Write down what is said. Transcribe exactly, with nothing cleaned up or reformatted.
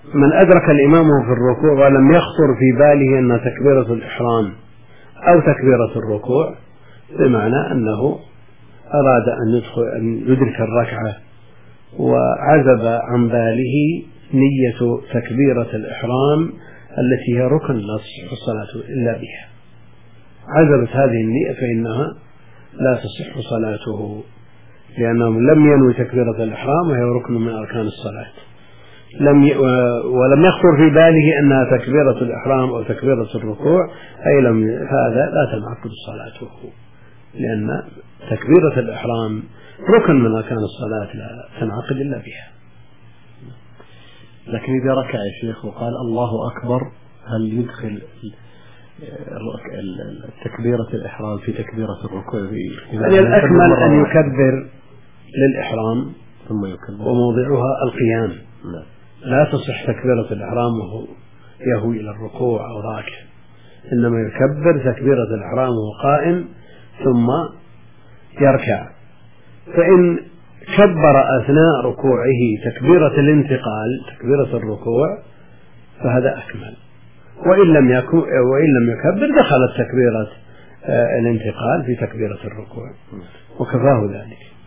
من أدرك الإمام في الركوع ولم يخطر في باله أن تكبيرة الإحرام أو تكبيرة الركوع، بمعنى أنه أراد أن يدخل أن يدرك الركعة وعزب عن باله نية تكبيرة الإحرام التي هي ركن لا تصح الصلاة إلا بها، عزبت هذه النية فإنها لا تصح صلاته، لأنه لم ينوي تكبيرة الإحرام وهي ركن من أركان الصلاة، لم ي... ولم يخطر في باله أنها تكبيرة الإحرام أو تكبيرة الركوع، أي لم هذا لا تنعقد صلاته، لأن تكبيرة الإحرام ركن من أركان الصلاة لا تنعقد إلا بها. لكن إذا ركع يا شيخ وقال الله أكبر، هل يدخل تكبيرة الإحرام في تكبيرة الركوع؟ يعني الأكمل أن يكبر للإحرام ثم يكبر، وموضعها القيام، لا, لا تصح تكبيرة الإحرام وهو يهوي إلى الركوع أو راكع، إنما يكبر تكبيرة الإحرام وهو قائم ثم يركع. فإن كبر أثناء ركوعه تكبيرة الانتقال تكبيرة الركوع فهذا أكمل، وإن لم يكن وإن لم يكبر دخلت تكبيرة الانتقال في تكبيرة الركوع وكفاه ذلك.